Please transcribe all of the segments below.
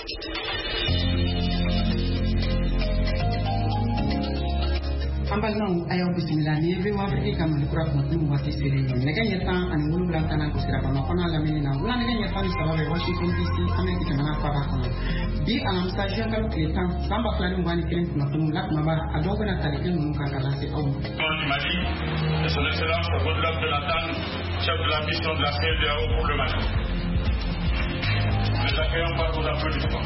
Ambalnong ayaw bismillah ni everyone Africa man kurap matulung wati siri nega nyata ani mulu belakana kusira bama kona lamini na ulah nega nyata ni sababe Washington DC ame kita mana apa kono bi alam station kalau kita samba klari ngani kirim kuna tulung lak maba adogo na tali ilmu kagala si au Mali son excellence Goodluck Jonathan chef de la mission de la CEDEAO pour le Mali. Nous accueillons par vos applaudissements.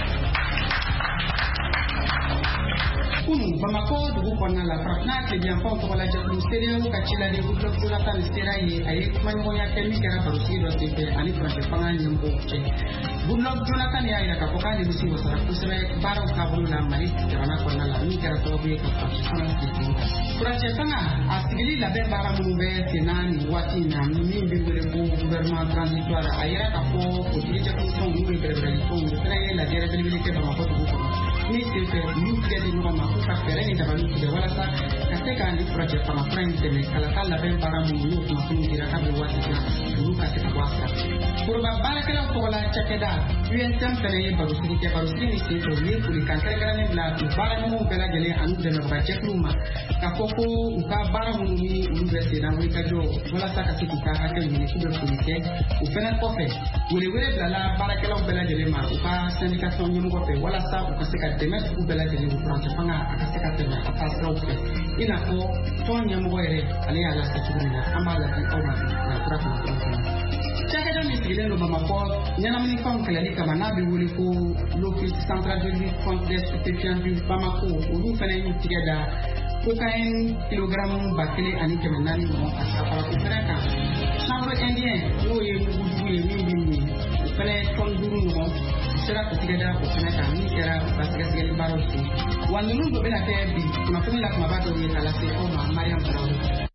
Kunu Bamako dugu kɔnɔna la farafinna tilebiyanfanw tɔgɔ la jɛkulu CEDEAO ka ci la de Goodluck Jonathan sera yen a ye kumaɲɔgɔnya kɛ min kɛra barosigi dɔ senfɛ ani faransɛ fanga ɲɛmɔgɔw cɛ. Goodluck Jonathan y'a yira k'a fɔ k'ale bɛ se wasara kosɛbɛ baaraw taabolo la Mali jamana kɔnɔna la min kɛra sababu ye ka faransɛ fanga sigi sen kan. Faransɛ fanga a sigili labɛn baara minnu bɛ sen na nin waati in na min bɛ wele ko gouvernement transitoire a yira k'a fɔ politiki jɛkulu tɔnw n'u ye bɛrɛbɛrɛli tɔnw o fana ye lajɛrɛ belebele kɛ Bamako dugu kɔnɔ. Min senfɛ n'u tigɛ di ɲɔgɔn ma k'u ka fɛɛrɛ ni dabaliw tigɛ walasa ka se ka nin furancɛ fanga fura in dɛmɛ kalata labɛn baara minnu n'o kunnafoniw dira k'a bɛ waati dilan olu ka se ka bɔ a sira fɛ. Foroba baarakɛlaw tɔgɔ la cakɛda UNSM fana ye barosigi kɛ barosigi ni senfɛ u ye folikan kɛrɛnkɛrɛnnen bila u baaraɲɔgɔnw bɛɛ lajɛlen ani dɛmɛbaga jɛkuluw ma k'a fɔ ko u ka baara minnu ni olu bɛ sen na wulikajɔ walasa ka se k'u ka hakɛ ɲini k'u bɛ foli kɛ o fana kɔfɛ welewele bilala baarakɛlaw bɛɛ lajɛlen ma u ka syndication ɲɛmɔgɔ fɛ walasa u ka se ka dɛmɛ dugu bɛɛ lajɛlen furancɛ fanga a ka se ka tɛmɛ a taa siraw fɛ i n'a fɔ tɔn ɲɛmɔgɔ yɛrɛ ale y'a lase cogo min na an b'a lase aw ma na kura kunnafoni kɔnɔ. Cakɛda min sigilen don Bamakɔ ɲɛnaminifɛnw kɛlɛli kama n'a bɛ wele ko l'office central de lutte contre les stupéfiants du Bamako olu fana y'u tigɛ da cocaïne kilogramme 1400 ɲɔgɔn ka fara o fana kan. Chanvre indien n'o ye mugujugu ye min bɛ min o fana ye tɔn 5 ɲɔgɔn sera ku tigɛ da o fana kan min kɛra u ka sɛgɛsɛgɛli baaraw sen. Wa ninnu dɔ bɛna kɛ bi kunnafoni la kumaba dɔw ye k'a lase aw ma Mariam Tarawele.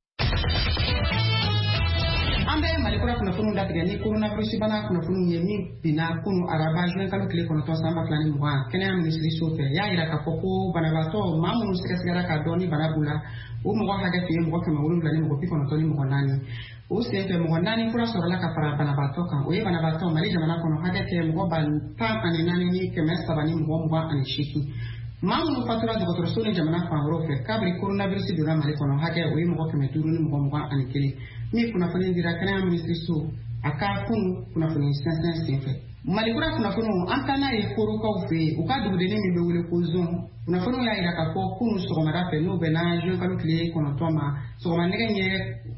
An bɛ Malikura kunnafoniw datigɛ ni coronavirus bana kunnafoniw ye min binna kunu araba juin kalo tile 9 san 2020 kɛnɛya minisiri so fɛ y'a yira k'a fɔ ko banabaatɔ maa minnu sɛgɛsɛgɛra k'a dɔn ni bana b'u la o mɔgɔ hakɛ tun ye mɔgɔ 700 ni mɔgɔ 94 ni mɔgɔ 4 o senfɛ mɔgɔ 4 fura sɔrɔla ka fara banabaatɔ kan o ye banabaatɔ Mali jamana kɔnɔ hakɛ kɛ mɔgɔ 14 ni 300 ni mɔgɔ 28 maa minnu fatura dɔgɔtɔrɔso ni jamana fan wɛrɛw fɛ kabiri coronavirus donna Mali kɔnɔ hakɛ o ye mɔgɔ 500 ni mɔgɔ 21 min kunnafoni dira kɛnɛya minisiri so a ka kunu kunnafoni sɛnsɛn senfɛ. Malikura kunnafoniw an taa n'a ye korokaw fɛ yen u ka dugudennin min bɛ wele ko zon kunnafoniw y'a yira k'a fɔ kunu sɔgɔmada fɛ n'o bɛnna juin kalo tile 9 ma sɔgɔma nɛgɛ ɲɛ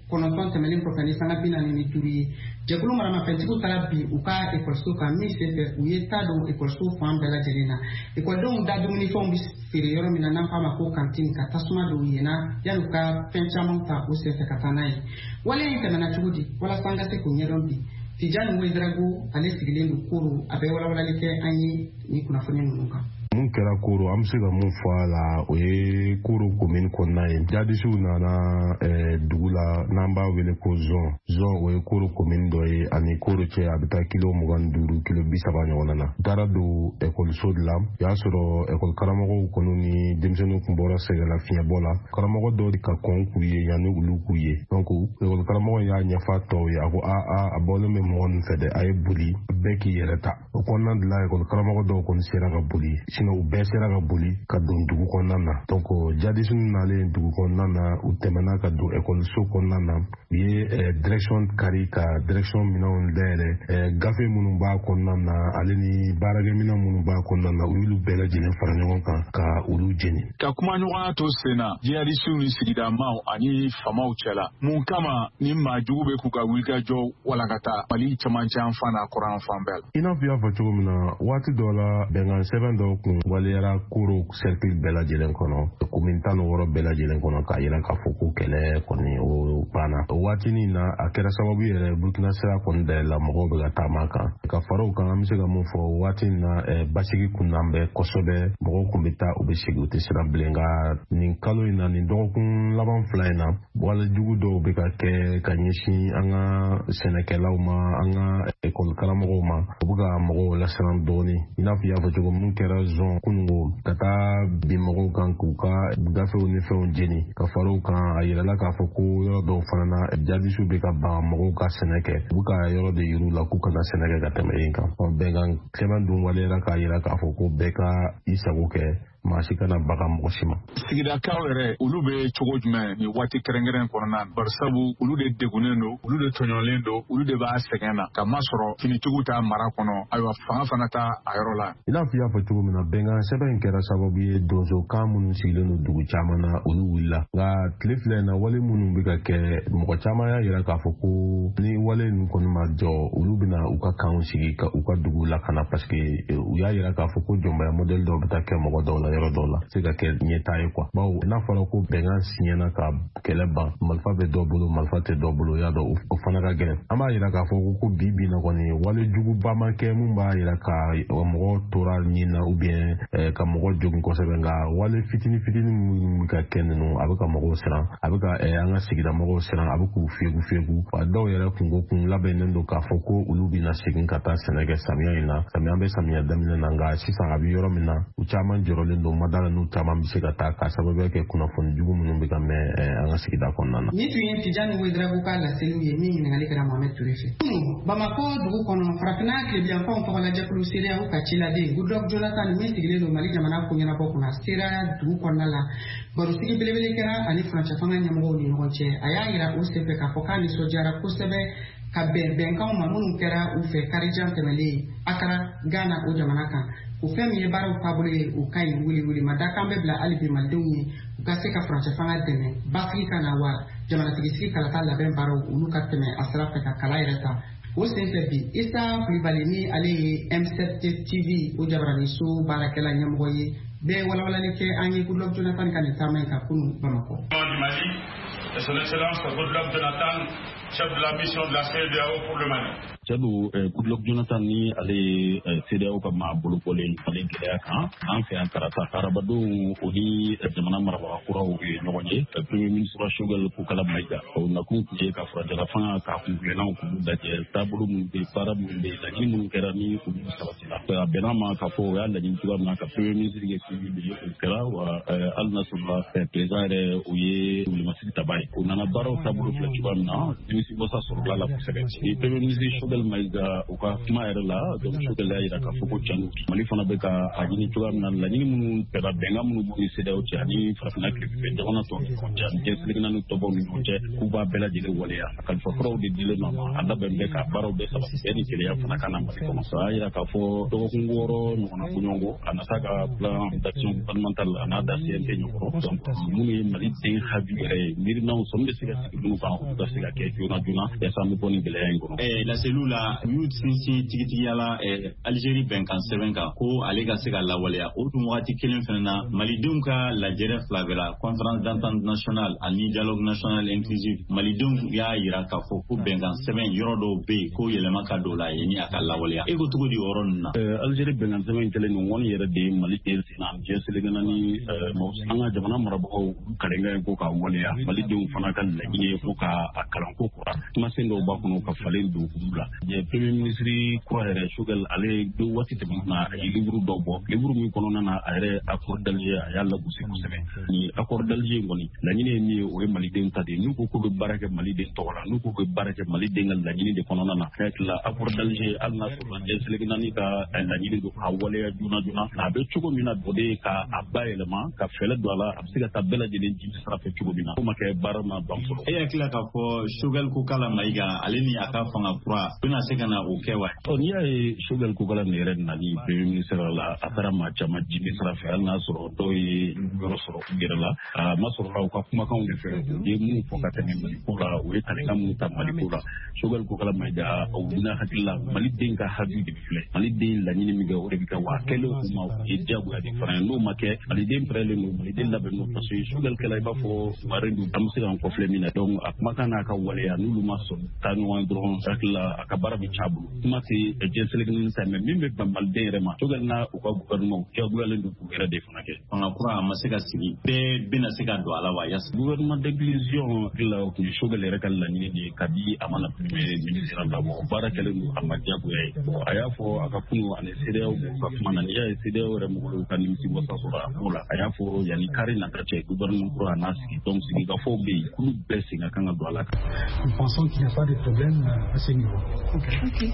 9 tɛmɛnen kɔfɛ ni sanga 45 ye jɛkulu maramafɛntigiw taara bi u ka ekɔliso kan min senfɛ u ye taa don ekɔliso fan bɛɛ lajɛlen na ekɔlidenw da dumunifɛnw bɛ feere yɔrɔ min na n'an k'a ma ko kantine ka tasuma don yenna yanni u ka fɛn caman ta o senfɛ ka taa n'a ye waleya in tɛmɛna cogo di walasa an ka se k'o ɲɛdɔn bi Tijani Ouedraogo ale sigilen don Koro a bɛ walawalali kɛ an ye ni kunnafoni ninnu kan. Mun kɛra Koro an bɛ se ka mun fɔ a la o ye Koro commune kɔnɔna ye jadisiw nana dugu la n'an b'a wele ko zon o ye Koro commune dɔ ye ani Koro cɛ a bɛ taa kilo 25 kilo 30 ɲɔgɔn na taara don ekɔliso de la o y'a sɔrɔ ekɔli karamɔgɔw kɔni ni denmisɛnninw tun bɔra sɛgɛla fiɲɛbɔ la karamɔgɔ dɔw de ka kɔn k'u ye yanni olu k'u ye donc ekɔli karamɔgɔ y'a ɲɛfɔ tɔw ye a ko a bɔlen bɛ mɔgɔ ninnu fɛ dɛ a ye boli bɛɛ k'i yɛrɛ ta o kɔnɔna de la ekɔli karamɔgɔ dɔw kɔni sera ka boli u bɛɛ sera ka boli ka don dugu kɔnɔna na donc jadisiw nalen dugu kɔnɔna na u tɛmɛna ka don ekɔliso kɔnɔna na u ye direction kari ka direction minɛnw dayɛlɛ gafe minnu b'a kɔnɔna na ale ni baarakɛminɛn minnu b'a kɔnɔna na u y'olu bɛɛ lajɛlen fara ɲɔgɔn kan ka olu jeni ka kuma ɲɔgɔnya to sen na jihadisiw ni sigidamaw ani famaw cɛla mun kama ni maajugu bɛ k'u ka wulikajɔ walankata Mali camancɛ an fan n'a kɔrɔ an fan bɛɛ la i n'a fɔ i y'a fɔ cogo min na waati dɔ la bɛnkan sɛbɛn dɔw kun waliyara Koro cercle bɛɛ lajɛlen kɔnɔ commune 16 bɛɛ lajɛlen kɔnɔ k'a yira k'a fɔ ko kɛlɛ kɔni o banna o waatinin na a kɛra sababu yɛrɛ Burkina sira kɔni dayɛlɛla mɔgɔw bɛ ka taama kan ka fara o kan an bɛ se ka mun fɔ waati in na basigi kun n'an bɛ kosɛbɛ mɔgɔw kun bɛ taa u bɛ segin u tɛ sira bilen nka nin kalo in na nin dɔgɔkun laban 2 in na walejugu dɔw bɛ ka kɛ ka ɲɛsin an ka sɛnɛkɛlaw ma an ka ekɔli karamɔgɔw ma u bɛ ka mɔgɔw lasiran dɔɔnin i n'a fɔ i y'a fɔ cogo min kɛra zon kunungo ka taa bin mɔgɔw kan k'u ka gafew ni fɛnw jeni ka far'u kan a yirala k'a fɔ ko yɔrɔ dɔw fana na jadisiw bɛ ka ban mɔgɔw ka sɛnɛ kɛ u ka yɔrɔ de yir'u la k'u kana sɛnɛ kɛ ka tɛmɛ yen kan bɛnkan sɛbɛn dun waleyara k'a yira k'a fɔ ko bɛɛ ka i sago kɛ maa si kana baga mɔgɔ si ma. Sigidakaw yɛrɛ olu bɛ cogo jumɛn ni waati kɛrɛnkɛrɛn kɔnɔna na barisabu olu de degunnen don olu de tɔɲɔlen don olu de b'a sɛgɛn na ka masɔrɔ finitigiw ta mara kɔnɔ ayiwa fanga fana ta a yɔrɔ la. I n'a fɔ i y'a fɔ cogo min na bɛnkan sɛbɛn in kɛra sababu ye donsokan minnu sigilen don dugu caman na olu wulila nka tile filɛ in na wale minnu bɛ ka kɛ mɔgɔ caman y'a yira k'a fɔ ko ni wale ninnu kɔni ma jɔ olu bɛna u ka kanw sigi ka u ka dugu lakana paseke u y'a yira k'a fɔ ko jɔnbaya modèle dɔw bɛ taa kɛ mɔgɔ dɔw la yɔrɔ dɔw la se ka kɛ ɲɛta ye kuwa bawo n'a fɔra ko bɛnkan siɲɛna ka kɛlɛ ban marifa bɛ dɔ bolo marifa tɛ dɔ bolo y'a dɔn o fana ka gɛlɛn an b'a yira k'a fɔ ko bi na kɔni wale juguba ma kɛ mun b'a yira ka mɔgɔ tora ɲin na ka mɔgɔ jogin kosɛbɛ nka wale fitini minnu bɛ ka kɛ ninnu a bɛ ka mɔgɔw siran a bɛ ka an ka sigida mɔgɔw siran a bɛ k'u fegu wa dɔw yɛrɛ kun labɛnnen don k'a fɔ ko olu bɛna segin ka taa sɛnɛ kɛ samiya in na samiya bɛ samiya daminɛ na nka sisan a bɛ yɔrɔ min na u caman jɔrɔlen don madala n'u caman bɛ se ka taa ka sababu kɛ kunnafoni jugu minnu bɛ ka mɛn an ka sigida kɔnɔna na. Ni tun ye Tijani Ouedraogo ka laseliw ye min ɲininkali kɛra Mohamed Touré fɛ. Bamako dugu kɔnɔ farafinna tilebiyanfanw tɔgɔlajɛkulu CEDEAO ka ciladen Goodluck Jonathan min sigilen don Mali jamana ko ɲɛnabɔ kunna sera dugu kɔnɔna la barosigi belebele kɛra ani furancɛ fanga ɲɛmɔgɔw ni ɲɔgɔn cɛ a y'a yira o senfɛ k'a fɔ k'a nisɔndiyara kosɛbɛ ka bɛnkanw ma minnu kɛra u fɛ karijan tɛmɛlen Akara Ghana o jamana kan o fɛn min ye baaraw taabolo ye o ka ɲi wuli ma da kan bɛ bila hali bi malidenw ye u ka se ka furancɛ fanga dɛmɛ bafili ka na wa jamanatigitigi kalata labɛn baaraw olu ka tɛmɛ a sira fɛ ka kala yɛrɛ ta o senfɛ bi Isa Kulibali ni ale ye M7 TV o jabaraniso baarakɛla ɲɛmɔgɔ ye bɛɛ walawalali kɛ an ye Goodluck Jonathan ka nin taama in ka kunu Bamako. Son Excellence Goodluck Jonathan, chef de la mission de la CEDEAO pour le Mali. Sabu Goodluck Jonathan ni ale CEDEAO ka maa bolokɔlen falen gɛlɛya kan an fɛ yan karata arabadenw o ni jamana marabaga kuraw ye ɲɔgɔn ye premier ministre Choguel Kokala Maïga o nakun tun ye ka furancɛla fanga k'a kuntilennaw k'olu lajɛ taabolo minnu bɛ baara minnu bɛ laɲini minnu kɛra ni olu sabatila a bɛnna ma k'a fɔ o y'a laɲini cogoya min na ka premier ministre kɛ civil ye o kɛra wa hali n'a sɔrɔla président yɛrɛ o ye Wilimasiri Taba ye o nana baaraw taabolo filɛ cogoya min na nimisiwasa sɔrɔla la kosɛbɛ ni premier ministre Choguel Maïga u ka kuma yɛrɛ la donc Choguel y'a yira k'a fɔ ko cɛn Mali fana bɛ ka a ɲini cogoya min na laɲini minnu kɛra bɛnkan minnu b'u ni CEDEAO cɛ ani farafinna tilefɛ jamana tɔw ni ɲɔgɔn cɛ ani cɛsirigɛnna ni tɔbaw ni ɲɔgɔn cɛ k'u b'a bɛɛ lajɛlen waleya a kalifa kuraw de dilen nɔ ma a labɛn bɛ ka baaraw bɛɛ sabati bɛɛ ni keleya fana ka na Mali kɔnɔ a y'a yira k'a fɔ dɔgɔkun 6 ɲɔgɔnna koɲɔgɔnko a nata ka plan d'action gouvernemental a n'a da CNT ɲɔkɔrɔ donc minnu ye Mali den habi yɛrɛ ye miirinaw sɔn bɛ se ka sigi minnu kan olu ka se ka kɛ joona yaasa an bɛ bɔ nin gɛlɛya in kɔnɔ. La cellule la y'u sinsin tigitigiya la Algérie bɛnkan sɛbɛn kan ko ale ka se ka lawaleya o dun wagati kelen fana na malidenw ka lajɛrɛ fila bɛɛ la conférence d'entente nationale ani dialogue national inclusif malidenw y'a yira k'a fɔ ko bɛnkan sɛbɛn yɔrɔ dɔw bɛ yen ko yɛlɛma ka don la yani a ka lawaleya e ko cogo di yɔrɔ ninnu na. Algérie bɛnkan sɛbɛn kelen nin wɔni yɛrɛ de ye Mali den sen na jɛnsɛlɛgɛnna ni an ka jamana marabagaw karenkan ye ko ka waleya malidenw fana ka laɲini ye ko ka a kalanko kura kumasen dɔw b'a kɔnɔ ka falen don olu la premier ministre kura yɛrɛ Choguel ale don waati tɛmɛna na a ye livre dɔw bɔ livre min kɔnɔna na a yɛrɛ accord d'Alger a y'a lagosi kosɛbɛ ni accord d'Alger kɔni laɲini ye min ye o ye malidenw ta de n'u ko k'u bɛ baara kɛ maliden tɔgɔ la n'u ko k'u bɛ baara kɛ maliden ka laɲini de kɔnɔna na hakili accord d'Alger hali n'a sɔrɔ jɛnsɛlɛgɛnna ka laɲini don k'a waleya joona a bɛ cogo min na o de ye ka a bayɛlɛma ka fɛɛrɛ don a la a bɛ se ka taa bɛɛ lajɛlen ji sira fɛ cogo min na o ma kɛ baara ma ban fɔlɔ. E hakili la k'a fɔ Choguel Kokala Maïga ale ni a ka fanga kura bɛna se ka na o kɛ wa. N'i y'a ye Choguel Kokala nin yɛrɛ nali premier ministre la a taara maa caman jigi sira fɛ hali n'a sɔrɔ dɔw ye yɔrɔ sɔrɔ u yɛrɛ la a ma sɔrɔla u ka kumakanw de fɛ u ye minnu fɔ ka tɛmɛ Mali ko la u ye talikan minnu ta Mali ko la Choguel Kokala Maïga o n'a hakili la Mali den ka hakili de filɛ Mali den laɲini min kɛ o de bɛ kɛ wa a kɛlen u ma o ye diyagoya de fana ye n'o ma kɛ Mali den pɛrɛlen don Mali den labɛn don parce que Choguel kɛla i b'a fɔ marine don an bɛ se k'an kɔfilɛ min na donc a kumakan n'a ka waleya n'olu ma sɔn taa ɲɔgɔn dɔrɔn hakili la a ka baara bɛ caabu kuma tɛ jɛnsɛlɛkinin sa mais min bɛ ban maliden yɛrɛ ma cogo na u ka gouvernement kɛwalen don k'u yɛrɛ de fana kɛ fanga kura a ma se ka sigi bɛɛ bɛna se ka don a la wa yasa gouvernement d'inclusion la kun Choguel yɛrɛ ka laɲini de ka di a mana premier ministre la bɔ baara kɛlen don a ma diyagoya ye a y'a fɔ a ka kunu ani CEDEAO ka kuma na n'i y'a ye CEDEAO yɛrɛ mɔgɔw ka nimisi wasa sɔrɔ a ko la a y'a fɔ yanni kari nata cɛ gouvernement kura n'a sigi donc sigikafɔw bɛ yen kulu bɛɛ sen ka kan ka don a la. Nous pensons qu'il n'y a pas de problème à ce niveau. Okay.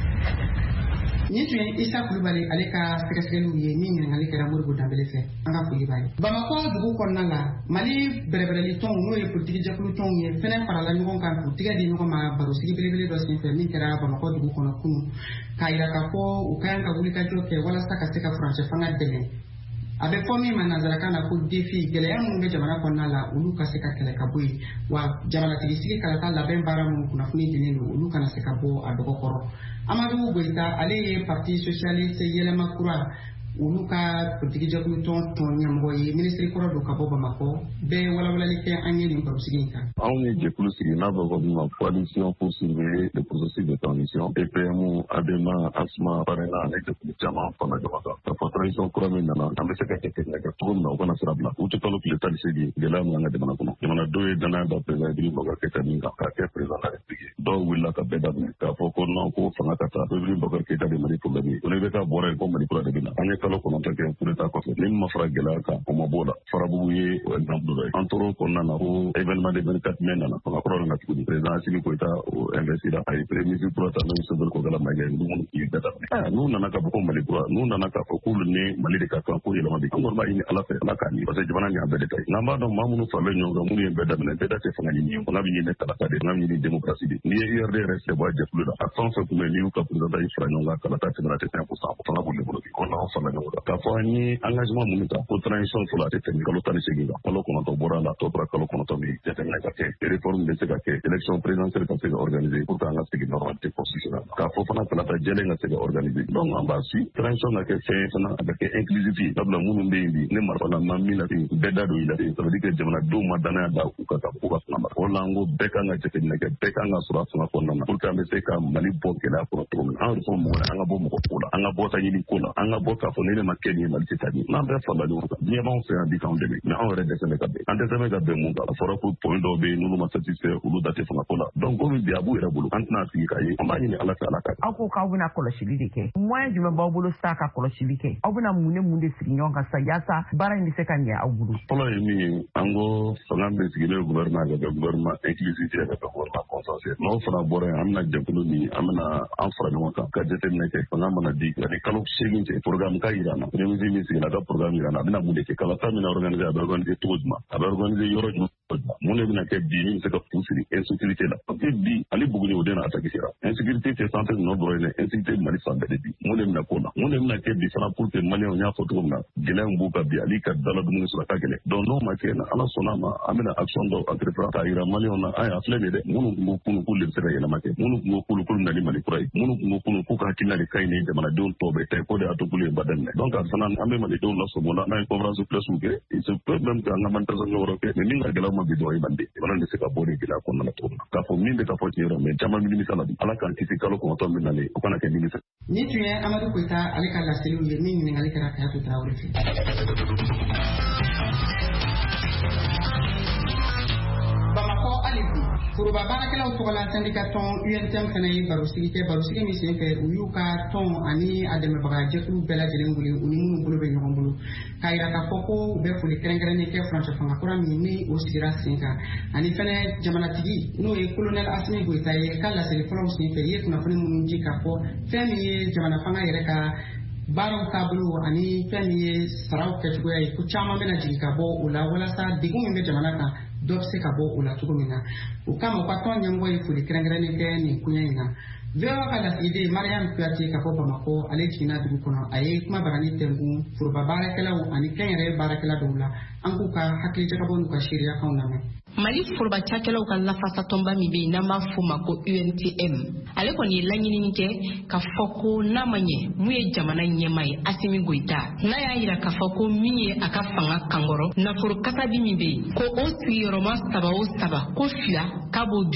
Ni tun ye Isa Kulubali ale ka sɛgɛsɛgɛliw ye min ɲininkali kɛra Modibo Dambele fɛ an ka foli b'a ye. Bamakɔ dugu kɔnɔna la Mali bɛrɛbɛrɛli tɔnw n'o ye politiki jɛkulu tɔnw ye fɛnɛ farala ɲɔgɔn kan k'u tigɛ di ɲɔgɔn ma barosigi belebele dɔ senfɛ min kɛra Bamakɔ dugu kɔnɔ kunun k'a yira k'a fɔ u ka kan ka wulikajɔ kɛ walasa ka se ka furancɛ fanga dɛmɛ. A bɛ fɔ min ma nanzarakan na ko défi gɛlɛya minnu bɛ jamana kɔnɔna la olu ka se ka kɛlɛ ka bɔ yen wa jamanatigi sigi kalata labɛn baara minnu kunnafoni dilen don olu kana se ka bɔ a dɔgɔ kɔrɔ. Amadu Goita ale ye parti socialiste yɛlɛma kura olu ka politiki jɛkulu tɔn ɲɛmɔgɔ ye ministre kɔrɔ don ka bɔ Bamakɔ bɛɛ walawalali kɛ an ye nin barosigi in kan. Anw ye jɛkulu sigi n'a bɛ fɔ min ma coalition pour surveiller le processus de transition EPM ADEMA ASMA PARENA ani jɛkulu caman fana ɲɔgɔn kan ka fɔ transition kura min nana an bɛ se ka kɛ kɛ cogo min na u kana sira bila u tɛ kalo tile 18 gɛlɛya min an ka jamana kɔnɔ jamanadenw ye danaya da président Ibrahim Boubacar Keïta min kan k'a kɛ président de la République dɔw wulila ka bɛɛ daminɛ k'a fɔ ko non ko fanga ka taa Ibrahim Boubacar Keïta de Mali problème ye ko ne bɛ ka bɔra yen ko Mali kura de bɛ na an ye kalo kɔnɔntɔn kɛ coup d'état kɔfɛ ni ma fara gɛlɛya kan o ma bɔ o la farabugu ye o exemple dɔ ye an tor'o kɔnɔna na ko événement de 24 mai nana fanga kɔrɔ nana tuguni président Assimi Goïta o investira a ye premier ministre kura ta n'o ye Sobel Kogala Maïga ye ninnu k'i bɛɛ daminɛ n'u nana k'a fɔ ko Mali kura n'u nana k'a fɔ k'olu ni Mali de ka kan ko yɛlɛma bɛ an kɔni b'a ɲini Ala fɛ Ala k'a ɲi parce que jamana nin y'a bɛɛ de ta ye n'an b'a dɔn maa minnu faralen ɲɔgɔn kan minnu ye bɛɛ daminɛ bɛɛ da tɛ fanga ɲini ye fanga bɛ ɲini kalata de n'a bɛ ɲini démocratie de n'i ye URD yɛrɛ sɛ bɔ a jɛkulu la a fɛn o fɛn tun bɛ n'i y'u ka président y'i fara ɲɔgɔn kan kalata tɛmɛna tɛ 5% fanga b'olu bolo bi ko n'anw farala ɲɔgɔn kan k'a fɔ an ye engagement minnu ta ko transition fɔlɔ a tɛ tɛmɛ kalo 18 kan kalo 9 bɔra la tɔ tora kalo 9 min jateminɛ ka kɛ réforme bɛ se ka kɛ élection présidentielle ka se ka organiser pour que an ka segin normalité constitutionnelle k'a fɔ fana kalata jɛlen ka se ka organiser donc an b'a suit transition ka kɛ fɛn fana a ka kɛ inclusif ye sabula minnu bɛ yen bi ne marifala ma min na ten bɛɛ da don i la ten ça veut dire que jamanadenw ma danaya da u ka kan k'u ka fanga mara o la n ko bɛɛ kan ka jateminɛ kɛ bɛɛ kan ka sɔrɔ a fanga kɔnɔna na pour que an bɛ se ka Mali bɔ gɛlɛya kɔnɔ cogo min na an yɛrɛ fɔ mɔgɔ an ka bɔ mɔgɔ ko la an ka bɔ ta ɲini ko la an ka bɔ k'a fɔ ne ma kɛ nin ye Mali tɛ taa ɲɛ n'an bɛɛ farala ɲɔgɔn kan diɲɛ b'anw fɛ yan bi k'anw dɛmɛ mais anw yɛrɛ dɛsɛ bɛ ka bɛn an dɛsɛ bɛ ka bɛn mun kan a fɔra ko point dɔw bɛ yen n'olu ma satisfait olu da tɛ fanga ko la donc komi bi a b'u yɛrɛ bolo an tɛna sigi k'a ye an b'a ɲini Ala fɛ Ala ka aw ko k'aw bɛna kɔlɔsili de kɛ moyen jumɛn b'aw bolo sa ka kɔlɔsili kɛ aw bɛna mun ni mun de sigi ɲɔgɔn kan sa yaasa baara in bɛ se ka ɲɛ aw bolo fɔlɔ ye min ye an ko fanga bɛ sigi n'o ye gouvernement ka kɛ gouvernement inclusif ka kɛ gouvernement consensuel n'aw fana bɔra yen an bɛna jɛkulu min an bɛna an fara ɲɔgɔn kan ka jateminɛ kɛ fanga mana di ani kalo 8 cɛ programme ka yira an na premier ministre min sigila ka programme yira an na a bɛna mun de kɛ kalata min na organiser a bɛ organiser cogo jumɛn a bɛ organiser yɔrɔ jumɛn mun de bɛna kɛ bi min bɛ se ka kun siri insécurité la parce que bi ali Buguni o de na attaqué sera insécurité tɛ centre nord dɔrɔn ye insécurité Mali fan bɛɛ de bi mun de bɛna k'o la mun de bɛna kɛ bi fana pour que maliyɛnw y'a fɔ cogo min na gɛlɛya min b'u kan bi ali ka dala dumuni sɔrɔ ka gɛlɛn donc n'o ma kɛ na Ala sɔnna ma an bɛna action dɔw entreprendre k'a yira maliyɛnw na an y'a filɛ nin dɛ minnu tun ko kunun k'olu de bɛ se ka yɛlɛma kɛ minnu tun ko kunun k'olu bɛna ni Mali kura ye minnu tun ko kunun k'u ka hakilina de ka ɲi ni jamanadenw tɔw bɛ taa ko de y'a to k'olu ye ba daminɛ donc a fana an bɛ malidenw lasɔmɔ la n'an ye conférence presse kɛ il se peut même que an ka manifestation wɛrɛ kɛ mais min ka gɛlɛn ma bi dɔrɔn ye Mali jamana bɛ se ka bɔ ni gɛlɛya kɔnɔna la cogo min na k'a fɔ min bɛ ka fɔ tiɲɛ yɔrɔ mais caman bɛ nimisa la bi Ala k'an kisi kalo 9 min nalen o kana kɛ nimisa. Ni tun ye Amadu Goita ale ka laseliw ye min ɲininkali kɛra Kayatu Tarawele fɛ. Bamakɔ hali bi foroba baarakɛlaw tɔgɔla syndicat tɔn UNTM fana ye barosigi kɛ barosigi min senfɛ u y'u ka tɔn ani a dɛmɛbaga jɛkulu bɛɛ lajɛlen wele u ni minnu bolo bɛ ɲɔgɔn bolo k'a yira k'a fɔ ko u bɛ foli kɛrɛnkɛrɛnnen kɛ furancɛ fanga kura min ni o sigira sen kan ani fɛnɛ jamanatigi n'o ye colonel Assimi Goïta ye ka laseli fɔlɔw senfɛ i ye kunnafoni minnu di k'a fɔ fɛn min ye jamana fanga yɛrɛ ka baaraw taabolo ani fɛn min ye saraw kɛcogoya ye ko caman bɛna jigin ka bɔ o la walasa degun min bɛ jamana kan dɔ bɛ se ka bɔ o la cogo min na o kama u ka tɔn ɲɛmɔgɔ ye foli kɛrɛnkɛrɛnnen kɛ nin koɲɛ in na VOA ka lasigiden Mariam Kuyate ka bɔ Bamakɔ ale jiginna dugu kɔnɔ a ye kuma barani tɛnkun foroba baarakɛlaw ani kɛnyɛrɛye baarakɛla dɔw la an k'u ka hakili jagabɔ n'u ka seereyakanw lamɛn. Mali foroba cakɛlaw ka lafasa tɔnba min bɛ yen n'an b'a fɔ ma ko UNTM ale kɔni ye laɲini kɛ k'a fɔ ko n'a ma ɲɛ mun ye jamana ɲɛmaa ye Assimi Goïta n'a y'a yira k'a fɔ ko min ye a ka fanga kankɔrɔ nafolo kasadi min bɛ yen ko o sigiyɔrɔma 3 o 3 ko 2 k'a b'o bin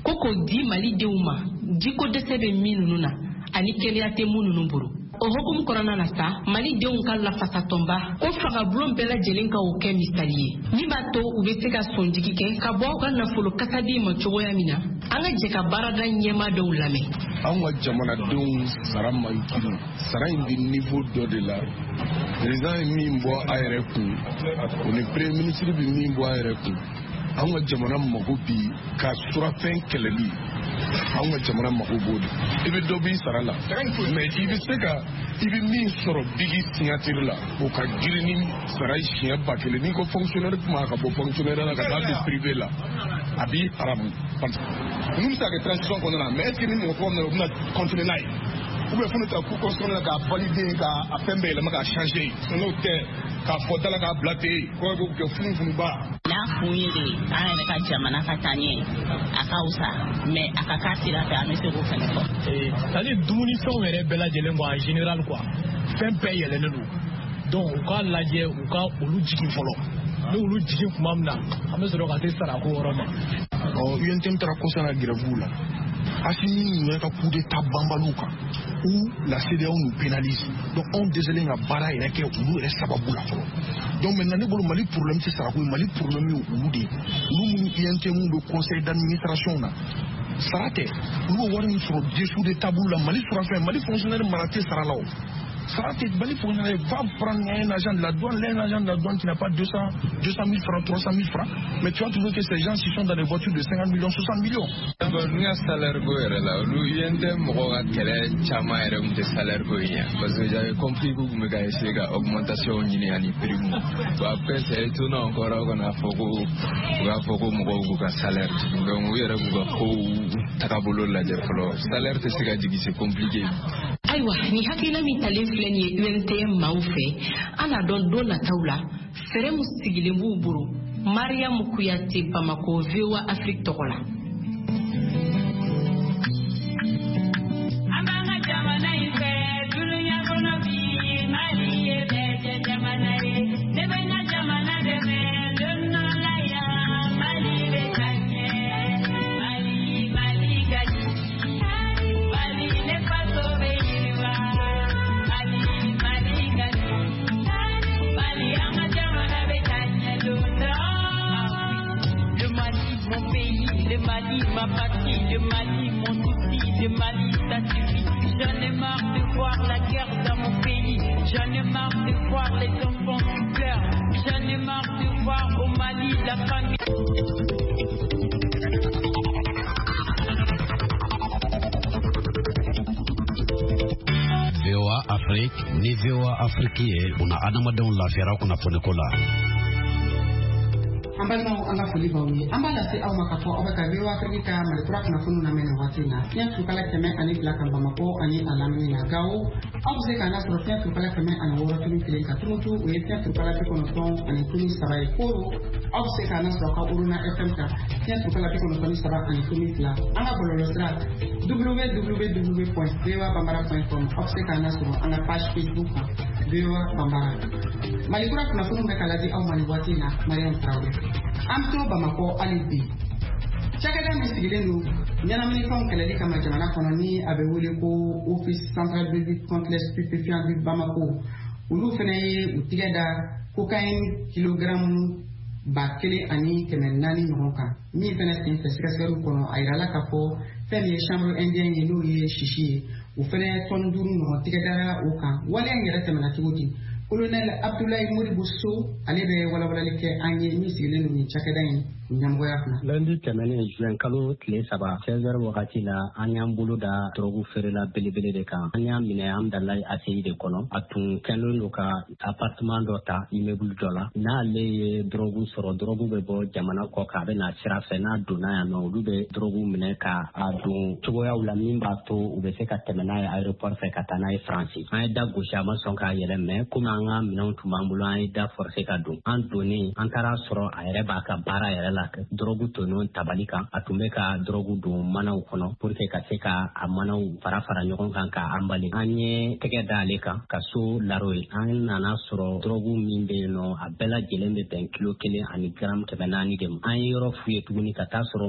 koko di Mali deuma jiko dese be minnu na ani kɛnɛya tɛ minnu bolo o hukum kɔnɔna na sa Mali denw ka lafasatonba ko fangabulon bɛɛ lajɛlen ka o kɛ misali ye min b'a to u bɛ se ka sɔnjigi kɛ ka bɔ u ka nafolo kasadi ma cogoya min na an ka jɛ ka baarada ɲɛma dɔw lamɛn an ka jamanadenw sara man kiri sara in di niveau dɔ de la président ye min bɔ a yɛrɛ kun o ni premier ministre bɛ min bɔ a yɛrɛ kun an ka jamana mago bi ka surafɛn kɛlɛli an ka jamana mago b'o de i bɛ dɔ b'i sara la mais i bɛ se ka i bɛ min sɔrɔ bigi signature la o ka girin ni sara siɲɛ 1000 n'i ko fonctionnaire kuma ka bɔ fonctionnaire la ka taa don privé la a b'i haramu ninnu bɛ se ka kɛ transition kɔnɔna na mais est ce que ni mɔgɔ fɔlɔ min na u bɛna continuer n'a ye ou bien fo ne ta ku constitutionnel k'a valider k'a fɛn bɛɛ yɛlɛma k'a changer n'o tɛ k'a fɔ dala k'a bila ten k'o bɛ kɛ funfunba. n'a kun ye de an yɛrɛ ka jamana ka taa ɲɛ a ka wusa mais a ka k'a sira fɛ an bɛ se k'o fɛnɛ fɔ. c'est à dire dumunifɛnw yɛrɛ bɛɛ lajɛlen quoi en général quoi fɛn bɛɛ yɛlɛnnen don donc u k'a lajɛ u ka olu jigin fɔlɔ ni olu jigin tuma min na an bɛ sɔrɔ ka se sarako yɔrɔ ma. UNTM taara conseil na grève la Assimi nous a coup d'état bambalouka où la CEDEAO nous pénalise. Donc on désolé la bara et que nous reste sababoula. Donc maintenant le Mali problème c'est ça, le Mali problème où nous UNTM le conseil d'administration là. Ça a été nous avons sur dessous des tabous la Mali sur affaire Mali fonctionnaire malaté sera là. Ça a été Mali fonctionnaire va prendre un agent de la douane qui n'a pas 200 000 francs, 300 000 francs. Mais tu vas trouver que ces gens sont dans des voitures de 50 millions, 60 millions. Nous avons salaire là. Nous avons un salaire parce que j'avais compris que vous avez essayé une augmentation de prix. Après, c'est étonnant encore qu'on a fait un salaire. Salaire, c'est compliqué. Aywa ni hakina mi talen filɛ nin ye UNTM maaw fɛ an n'a dɔn don nataw la fɛrɛ min sigilen b'u bolo Mariam Kuyate Bamako VOA Afrique tɔgɔ la. Ma patrie, de Mali, mon souci, de Mali, ça suffit. J'en ai marre de voir la guerre dans mon pays. J'en ai marre de voir les enfants qui pleurent. J'en ai marre de voir au Mali la famille. VOA Afrique, ni VOA Afrique, una adamadenw lafiyara kunnafoni ko la. Ambalma anga foli bawi ambala se aw makafo obaka biwa Afrika malipura kuna funu na mena watina nya tukala keme ani blaka Bamako ani alamni na gawo aw se kana soro tukala keme ani woro tulu kile ka tumutu we tukala pe kono ton ani tulu sabai koro aw se kana soro ka uruna FM ka tukala pe kono ton sabai ani tulu fla anga bololo stra www.vewabambara.com aw se kana soro anga page Facebook Vewa Bambara malipura kuna funu mekalaji aw mani watina Mariam Traoré Amto Bamako alibi Chakada misigilenu nyanamini fam keleli kama jamana kono ni abewule ko office central de lutte contre les stupéfiants du Bamako ulu fene utigada cocaïne kilogramme bakele ani kemenani nyoka ni fene tin fesikaseru kono airala kapo fene chambre indien yelo ye shishi u fene tonduru no tigada oka wale ngere temana tugudi Colonel Abdoulaye Modibo Sow ale bɛ walawalali kɛ an ye min sigilen don nin cakɛda in ɲɛmɔgɔya kunna. Lundi tɛmɛnen juin kalo tile 3 16h wagati la an y'an bolo da drogue feerela belebele de kan. An y'a minɛ Amdalayi ACI de kɔnɔ. A tun kɛlen don ka appartement dɔ ta immeuble dɔ la. N'ale ye drogue sɔrɔ drogue bɛ bɔ jamana kɔ kan a bɛ na sira fɛ n'a donna yan nɔ olu bɛ drogue minɛ ka a don cogoyaw la min b'a to u bɛ se ka tɛmɛ n'a ye aéroport fɛ ka taa n'a ye Faransi. An ye da gosi a ma sɔn k'a yɛlɛ mais comme n'anga minɛnw tun b'an bolo an ye da forcé ka don an donnen an taara sɔrɔ a yɛrɛ b'a ka baara yɛrɛ la drogue tɔnɔ tabali kan a tun bɛ ka drogue don manaw kɔnɔ pour que ka se ka a manaw fara ɲɔgɔn kan ka emballé an ye tɛgɛ da ale kan ka so laro ye an nana sɔrɔ drogue min bɛ yen nɔ a bɛɛ lajɛlen bɛ bɛn kilo 1 ani gramme 400 de ma an ye yɔrɔ f'u ye tuguni ka taa sɔrɔ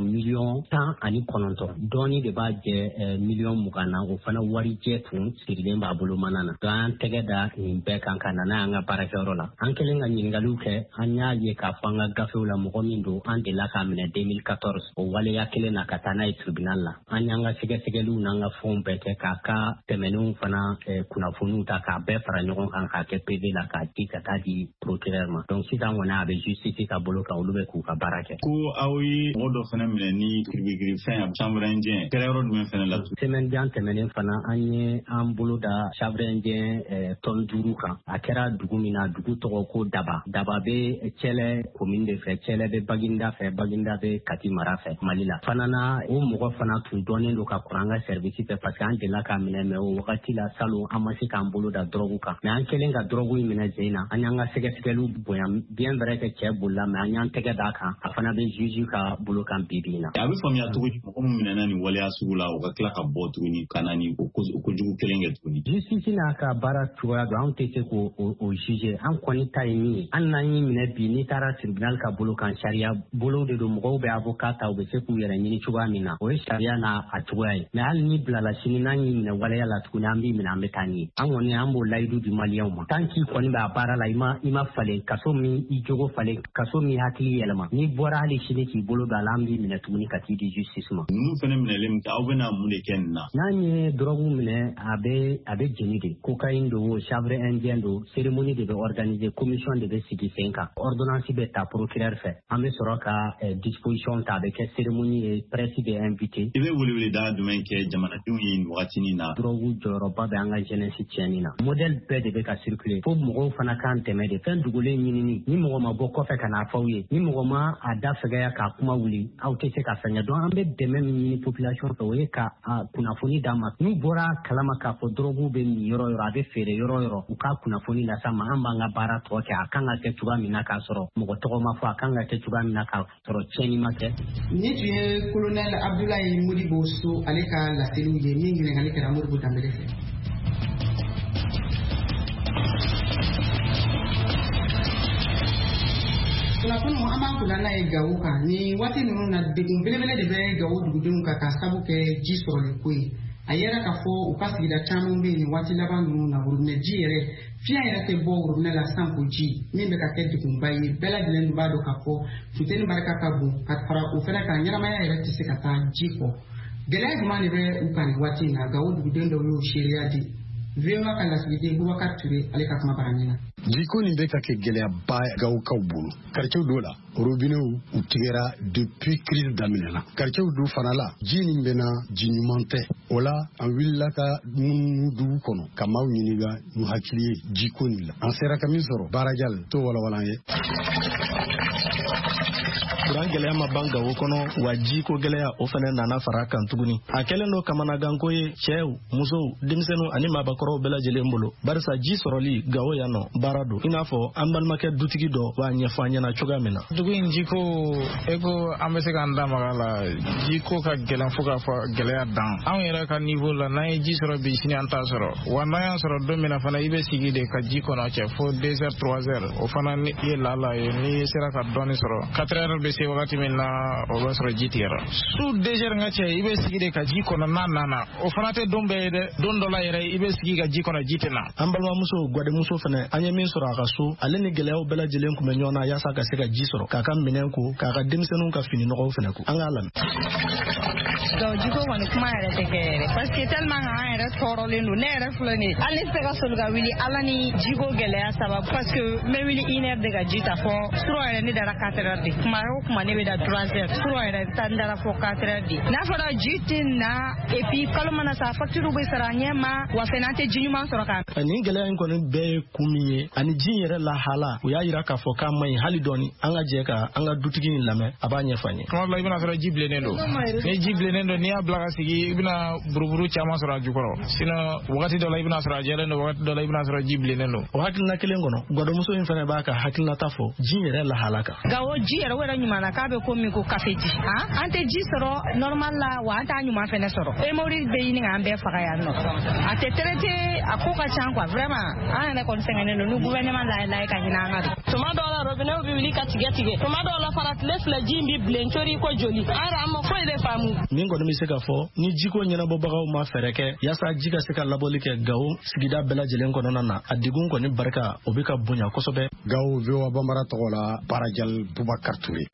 1,19 dɔɔni de b'a jɛ 20 na o fana warijɛ tun sirilen b'a bolo mana na donc an tɛgɛ da nin bɛɛ kan ka nana an ka baarakɛyɔrɔ la an kɛlen ka ɲininkaliw kɛ an y'a ye k'a fɔ an ka gafew la mɔgɔ min don an delila k'a minɛ 2014 o waleya kelen na ka taa n'a ye tribunal la an y'an ka sɛgɛsɛgɛliw n'an ka fɛnw bɛɛ kɛ k'a ka tɛmɛnenw fana kunnafoniw ta k'a bɛɛ fara ɲɔgɔn kan k'a kɛ PV la k'a di ka taa di procureur ma donc sisan kɔni a bɛ justice ka bolo kan olu bɛ k'u ka baara kɛ. ko aw ye mɔgɔ dɔ fana minɛ ni kiribikiri fɛn chambre indien kɛra yɔrɔ jumɛn fana la. semaine jan tɛmɛnen fana an ye an bolo da chambre indien tɔn 5 kan a kɛra dugu min na dugu tɔgɔ ko Daba bɛ Cɛlɛ commune de fɛ Cɛlɛ bɛ Baginda fɛ Baginda bɛ Kati mara fɛ Mali la fana na o mɔgɔ fana tun dɔnnen don ka kɔrɔ an ka service fɛ parce que an delila k'a minɛ mais o wagati la salon an ma se k'an bolo da drogue kan mais an kɛlen ka drogue in minɛ sen na an y'an ka sɛgɛsɛgɛliw bonya bien vrai que cɛ bolila mais an y'an tɛgɛ d'a kan a fana bɛ juge ka bolo kan bi na. a bɛ faamuya cogo di mɔgɔ min minɛna nin waleya sugu la o ka tila ka bɔ tuguni ka na ni o kojugu kelen kɛ tuguni. justice n'a ka baara cogoya don an tɛ se k'o juge an kɔni ta ye min ye an n'an y'i minɛ bi n'i taara tribunal ka bolo kan sariya bolo de don mɔgɔw bɛ avocat ta u bɛ se k'u yɛrɛ ɲini cogoya min na o ye sariya n'a a cogoya ye mais hali ni bilala sini n'an y'i minɛ waleya la tuguni an b'i minɛ an bɛ taa ni ye an kɔni an b'o layidu di maliyɛnw ma tant k'i kɔni b'a baara la i ma falen kaso min i jogo falen kaso min hakili yɛlɛma n'i bɔra hali sini k'i bolo don a la an b'i minɛ tuguni ka t'i di justice ma. ninnu fana minɛlen aw bɛna mun de kɛ nin na. n'an ye drogue minɛ a bɛ jeni de cocaïne don chanvre indien don cérémonie de bɛ organiser commission de bɛ sigi sen kan ordonnance bɛ ta procureur fɛ an bɛ sɔrɔ ka disposition ta a bɛ kɛ cérémonie ye presse bɛ invité. i bɛ welewele da jumɛn kɛ jamanadenw ye nin wagati na. drogue jɔyɔrɔba bɛ an ka jeunesse tiɲɛni na modèle bɛɛ de bɛ ka circuler fo mɔgɔw fana kan tɛmɛ de fɛn dogolen ɲinini ni mɔgɔ ma bɔ kɔfɛ ka n'a fɔw ye ni mɔgɔ ma a da fɛgɛya k'a kuma wuli aw tɛ se ka fɛngɛ donc an bɛ dɛmɛ min ɲini population fɛ o ye ka kunnafoni d'a ma n'u bɔra kalama k'a fɔ drogue bɛ min yɔrɔ yɔrɔ a bɛ feere yɔrɔ yɔrɔ u ka kunnafoni las'a ma an b'an ka baara tɔ kɛ a kan ka kɛ cogoya min na k'a sɔrɔ mɔgɔ tɔgɔ ma fɔ a kan ka kɛ cogoya min na k'a sɔrɔ tiɲɛni ma kɛ. ni tun ye colonel Abdoulaye Modibo So ale ka laseliw ye min ɲininkali kɛra Modibo Dambele fɛ. kunnafoni an b'an kunna n'a ye Gawo kan ni waati ninnu na degun belebele de bɛ Gawo dugudenw kan k'a sabu kɛ ji sɔrɔli ko ye a yɛrɛ k'a fɔ u ka sigida caman bɛ yen nin waati laban ninnu na worobinɛ ji yɛrɛ fiɲɛ yɛrɛ tɛ bɔ worobinɛ la san ko ji min bɛ ka kɛ degunba ye bɛɛ lajɛlen b'a dɔn k'a fɔ funteni barika ka bon ka fara o fana kan ɲɛnamaya yɛrɛ tɛ se ka taa ji kɔ gɛlɛya jumɛn de bɛ u kan nin waati in na Gawo duguden dɔw y'o seereya di VOA ka lasigiden Boubacar Touré ale ka kuma bara ɲɛna. jiko nin bɛ ka kɛ gɛlɛyaba Gawokaw bolo quartier dɔw la robinew u tigɛra depuis crise daminɛna quartier dɔw fana la ji nin bɛna ji ɲuman tɛ o la an wulila ka munumunu dugu kɔnɔ ka maaw ɲininka n'u hakili ye jiko nin la an sera ka min sɔrɔ baarajal to walawala an ye. kuran gɛlɛya ma ban Gawo kɔnɔ wa jiko gɛlɛya o fana nana fara kan tuguni a kɛlen don kamanaganko ye cɛw musow denmisɛnninw ani maabakɔrɔw bɛɛ lajɛlen bolo barisa ji sɔrɔli Gawo yan nɔ baara don i n'a fɔ an balimakɛ dutigi dɔ b'a ɲɛfɔ an ɲɛna cogoya min na. dugu in jiko an bɛ se k'an da maga la jiko ka gɛlɛn fo k'a fɔ gɛlɛya dan anw yɛrɛ ka niveau la n'an ye ji sɔrɔ bi sini an t'a sɔrɔ wa n'an y'a sɔrɔ don min na fana i bɛ sigi de ka ji kɔnɔ cɛ fo 2 heures 3 heures o fana ye lala ye n'i sera ka dɔɔni sɔrɔ 4 heures bɛ se wagati min na o b'a sɔrɔ ji tigɛra su 2 heures nka cɛ i bɛ sigi de ka ji kɔnɔ n'a nana o fana tɛ don bɛɛ ye dɛ don dɔ la yɛrɛ i bɛ sigi ka ji kɔnɔ ji tɛ na. an balimamuso gwadenmuso fana an ye min sɔrɔ a ka so ale ni gɛlɛyaw bɛɛ lajɛlen kun bɛ ɲɔgɔn na yaasa ka se ka ji sɔrɔ k'a ka minɛn ko k'a ka denmisɛnninw ka fini nɔgɔw fana ko an k'a lamɛn. donc jiko kɔni kuma yɛrɛ tɛ kɛ yɛrɛ parce que tellement an yɛrɛ tɔɔrɔlen don ne yɛrɛ filɛ nin ye hali ne tɛ se ka soli ka wuli ala ni jiko gɛlɛya sababu parce que n bɛ wuli 1 heure de ka ji ta fɔ surɔ yɛrɛ ne dara 4 heures de kuma o kuma ne bɛ da 3 heures surɔ yɛrɛ n dara fɔ 4 heures de n'a fɔra ji tɛ na et puis kalo mana sa facture bɛ sara ɲɛ ma wa fɛnɛ an tɛ ji ɲuman sɔrɔ ka. nin gɛlɛya in kɔni bɛɛ ye kun min ye ani ji yɛrɛ lahala u y'a yira k'a fɔ k'a man ɲi hali dɔɔni an ka jɛ ka an ka dutigi in lamɛn a b'a ɲɛfɔ an ye. Tuma dɔ la i bɛna sɔrɔ ji bilennen don ni ji bilennen don n'i y'a bila ka sigi i bɛna buruburu caman sɔrɔ a jukɔrɔ sinon wagati dɔ la i bɛna sɔrɔ a jɛlen don wagati dɔ la i bɛna sɔrɔ ji bilennen don. O hakilina kelen kɔnɔ gɔdɔmuso in fana b'a ka hakilinata fɔ ji yɛrɛ lahala kan. Gawo ji yɛrɛ wɛrɛ ɲuman na k'a bɛ ko min ko kafeji an tɛ ji sɔrɔ normal la wa an t'a ɲuman fɛnɛ sɔrɔ hémorroïde bɛ ɲini k'an bɛɛ faga yan nɔ a tɛ traité a ko ka ca quoi vraiment an yɛrɛ kɔni sɛgɛnnen don ni gouvernement lajɛ ka hinɛ an na de. Tuma dɔw la robinet bɛ wuli ka tigɛ tigɛ tuma dɔw la fana tile fila ji in bɛ bilen cori ko joli an ma foyi de faamu. Min kɔni bɛ se ka fɔ ni jiko ɲɛnabɔbagaw ma fɛɛrɛ kɛ yaasa ji ka se ka labɔli kɛ Gawo sigida bɛɛ lajɛlen kɔnɔna na a degun kɔni barika o bɛ ka bonya kosɛbɛ. Gawo VOA Bambara tɔgɔ la Barajal Bubakar Touré.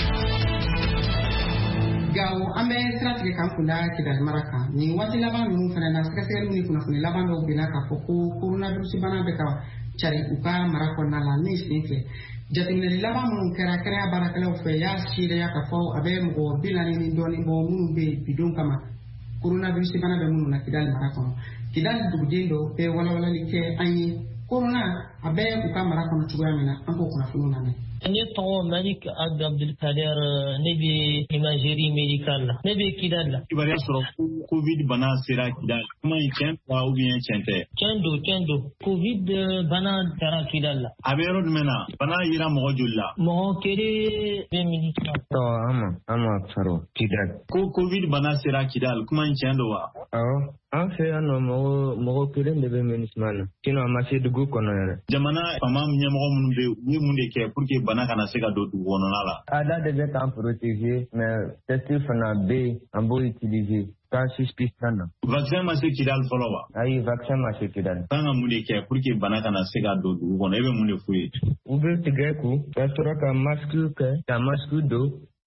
Gawo an bɛ sira tigɛ kan kunda Kidali mara kan nin waati laban ninnu fana na sɛgɛsɛgɛli ni kunnafoni laban dɔw bɛna k'a fɔ ko coronavirus bana bɛ ka cari u ka mara kɔnɔna la min sen fɛ jateminɛli laban minnu kɛra kɛnɛya baarakɛlaw fɛ y'a seereya k'a fɔ a bɛ mɔgɔ 40 ni dɔɔnin bɔ minnu bɛ bidon kama coronavirus bana bɛ minnu na Kidali mara kɔnɔ Kidali duguden dɔ bɛ walawalali kɛ an ye corona a bɛ u ka mara kɔnɔ cogoya min na an k'o kunnafoniw lamɛn. Ne tɔgɔ Malik Abdulkader ne bɛ imagerie médicale la ne bɛ Kidali la. Kibaruya sɔrɔ Covid bana sera Kidali kuma in tiɲɛ ou bien tiɲɛ tɛ. Tiɲɛ don Covid bana taara Kidali la. A bɛ yɔrɔ jumɛn na bana yera mɔgɔ joli la. Mɔgɔ kelen bɛ MINUSMA. Ama Faro Kidali. Ko Covid bana sera Kidali kuma in tiɲɛ don wa. Awɔ an fɛ yan nɔ mɔgɔ kelen de bɛ MINUSMA na sinon a ma se dugu kɔnɔ yɛrɛ. Jamana fama ɲɛmɔgɔ minnu bɛ u ye mun de kɛ pour que bana kana se ka don dugu kɔnɔna la. Ada de bɛ k'an protéger mais test fana bɛ yen an b'o utiliser cas suspicieux na. Vaccin ma se Kidali fɔlɔ wa. Ayi vaccin ma se Kidali. Kan ka mun de kɛ pour que bana kana se ka don dugu kɔnɔ e bɛ mun de f'u ye. U bɛ tigɛ ko ka sɔrɔ ka masque kɛ ka masque don.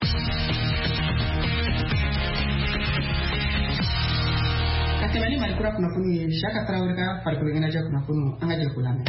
Ka tɛmɛ ni Malikura kunnafoni ye Saka Tarawele ka farikolo ɲɛnajɛ kunnafoni an ka jɛ k'o lamɛn.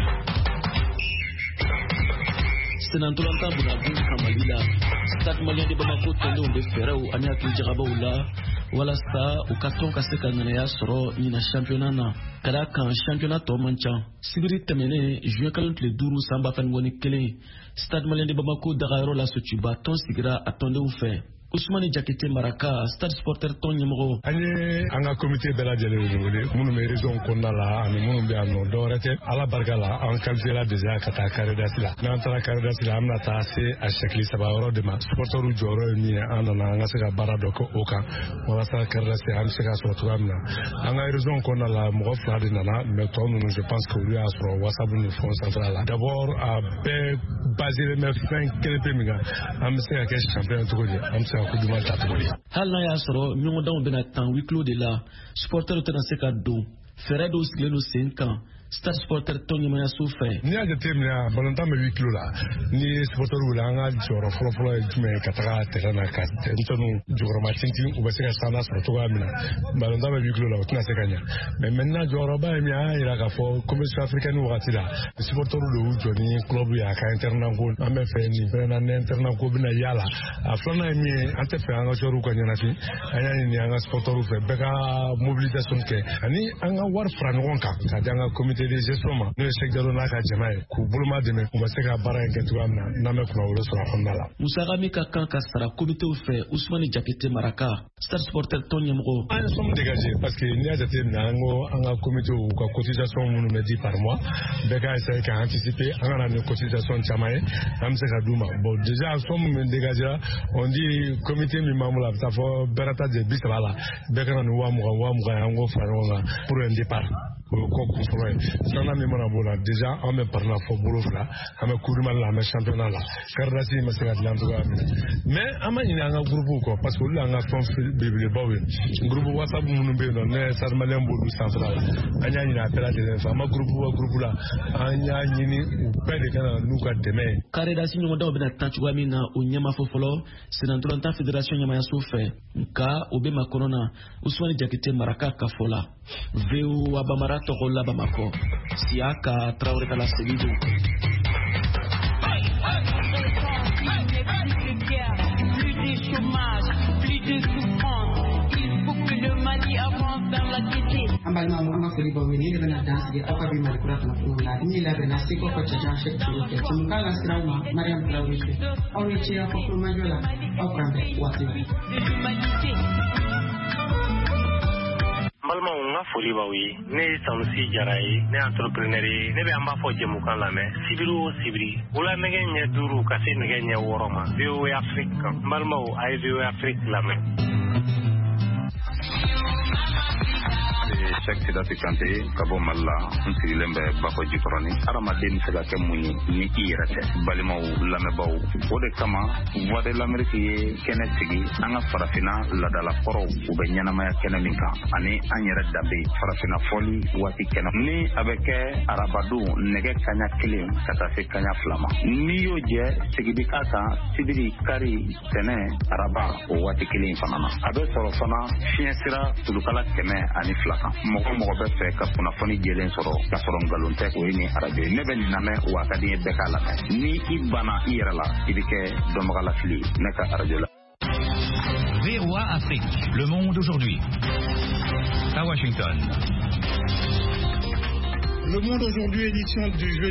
Senantolanta Bunabu Kamali la Stade Malien de Bamako tɔndenw bɛ fɛɛrɛw ani hakili jagabaw la walasa u ka tɔn ka se ka ŋanaya sɔrɔ ɲina championnat na ka d'a kan championnat tɔ man ca sibiri tɛmɛnen juin kalo tile 5 san 2021 Stade Malien de Bamako dagayɔrɔ la Sotiba tɔn sigira a tɔndenw fɛ Ousmane Jakite Maraka Stade Sporteur tɔn ɲɛmɔgɔ an ye an ka comité bɛɛ lajɛlen wele minnu bɛ région kɔnɔna la ani minnu bɛ yan nɔ dɔwɛrɛ tɛ ala barika la an qualifié la déjà ka taa Karidasi la n'an taara Karidasi la an bɛna taa se a sɛkili 3 yɔrɔ de ma supporteurs jɔyɔrɔ ye min ye an nana an ka se ka baara dɔ kɛ o kan walasa Karidasi an bɛ se ka sɔrɔ cogoya min na an ka région kɔnɔna la mɔgɔ 2 de nana mais tɔ ninnu je pense que olu y'a sɔrɔ WhatsApp ni fond central la d'abord a bɛɛ basé bɛ fɛn kelen pe min kan an bɛ se ka kɛ champion cogo di an bɛ se ka coupe du monde ta cogo di hali n'a y'a sɔrɔ ɲɔgɔndanw bɛna tan huis clos de la supporters tɛna se ka don fɛɛrɛ dɔw sigilen don sen kan Stade Sporteur tɔn ɲɛmayaso fɛ n'i y'a jateminɛ balontan bɛ huis clos la ni ye supporters wele an ka jɔyɔrɔ fɔlɔfɔlɔ ye jumɛn ye ka taga terrain na ka denmisɛnninw jukɔrɔma tintin u bɛ se ka sanda sɔrɔ cogoya min na balontan bɛ huis clos la o tɛna se ka ɲɛ mais maintenant jɔyɔrɔba ye min an y'a jira k'a fɔ compétition africaine wagati la supporters de y'u jɔ ni club ye a ka internat ko an bɛ fɛ nin fɛnɛ na ni internat ko bɛna yala a filanan ye min ye an tɛ fɛ an ka joueurs ka ɲɛnafin an y'a ɲini an ka supporters fɛ bɛɛ ka mobilisation kɛ ani an ka wari fara ɲɔgɔn kan ka di an ka comité de gestion ma n'o ye Cheikh Jalo n'a ka jama ye k'u boloma dɛmɛ u bɛ se ka baara in kɛ cogoya min na n'an bɛ kunna wolo sɔrɔ a kɔnɔna la. musaka min ka kan ka sara comité fɛ Ousmane Jakite Maraka Stade Sporteur tɔn ɲɛmɔgɔ. an ye somme dégagé parce que n'i y'a jateminɛ an ko an ka comité u ka cotisation minnu bɛ di par mois bɛɛ ka essayer ka anticiper an kana ni cotisation caman ye an bɛ se ka d'u ma bon déjà somme min dégagé on dit comité min b'an bolo a bɛ taa fɔ bɛɛ ta jɛ 30 la bɛɛ ka na ni 20,000 ye an k'o fara ɲɔgɔn kan pour un départ. O ye ko kun fɔlɔ ye filanan min mana b'o la déjà an bɛ parina fɔ bolo fila an bɛ coupe du monde la an bɛ championnat la Karidasi ma se ka dilan cogoya min na mais an ma ɲini an ka groupe kɔ parce que olu y'an ka fɛn belebelebaw ye groupe WhatsApp minnu bɛ yen nɔ ne ye Stade Malien b'olu sanfɛla la an y'a ɲini a bɛɛ lajɛlen fɛ an ma groupe la an y'a ɲini u bɛɛ de ka na n'u ka dɛmɛ ye. Karidasi ɲɔgɔndanw bɛna taa cogoya min na o ɲɛmafɔ fɔlɔ Senatolanta Fédération ɲɛmayaso fɛ nka o bɛ makɔnɔ na Ousmane Jakite Maraka ka fɔ la VOA Bambara tɔgɔ la Bamako Siaka Traoré la Séville. Plus de chômage, plus de souffrance. Il faut que le Mali avance dans la gaieté. Ambalma mu ama foli bawe ni bena dance ge apa bi mal kurat na kunga ni la bena siko ko chaja shek tuke tumkala sirauma Mariam Traoré on ni chia ko kuma jola au prambe wati balma nga foli bawe ne Sanusi Jaraye ne entrepreneur ne be amba fo jemu kan la me sibiru sibiri wala nege nya duru kasi nege nya woroma VOA Afrique balma ay VOA Afrique la me Cheikh Sidati Kanté kabo malla nsiri lembe bako jikoroni arama den sega ke muni ni irate balimaw lamebaw wode kama voix de l'Amérique ye kene sigi anga farafina ladala koro ube nyanama ya kene minka ani anyere dabe farafina foli wati kene ni abeke arabadu nege kanya kile kata se kanya flama ni yoje sigi kata sibiri kari tene araba wati kile fanana abe soro fana fiensira tulukala keme ani flaka mɔgɔ bɛ fɛ ka kunnafoni jɛlen sɔrɔ ka sɔrɔ ngalon tɛ o ye ni arajo ye ne bɛ nin lamɛn wa ka di n ye bɛɛ k'a lamɛn ni i banna i yɛrɛ la i bɛ kɛ dɔnbagalafili ne ka arajo la. VOA Afrique, le monde aujourd'hui. À Washington. Le monde aujourd'hui, édition du jeudi.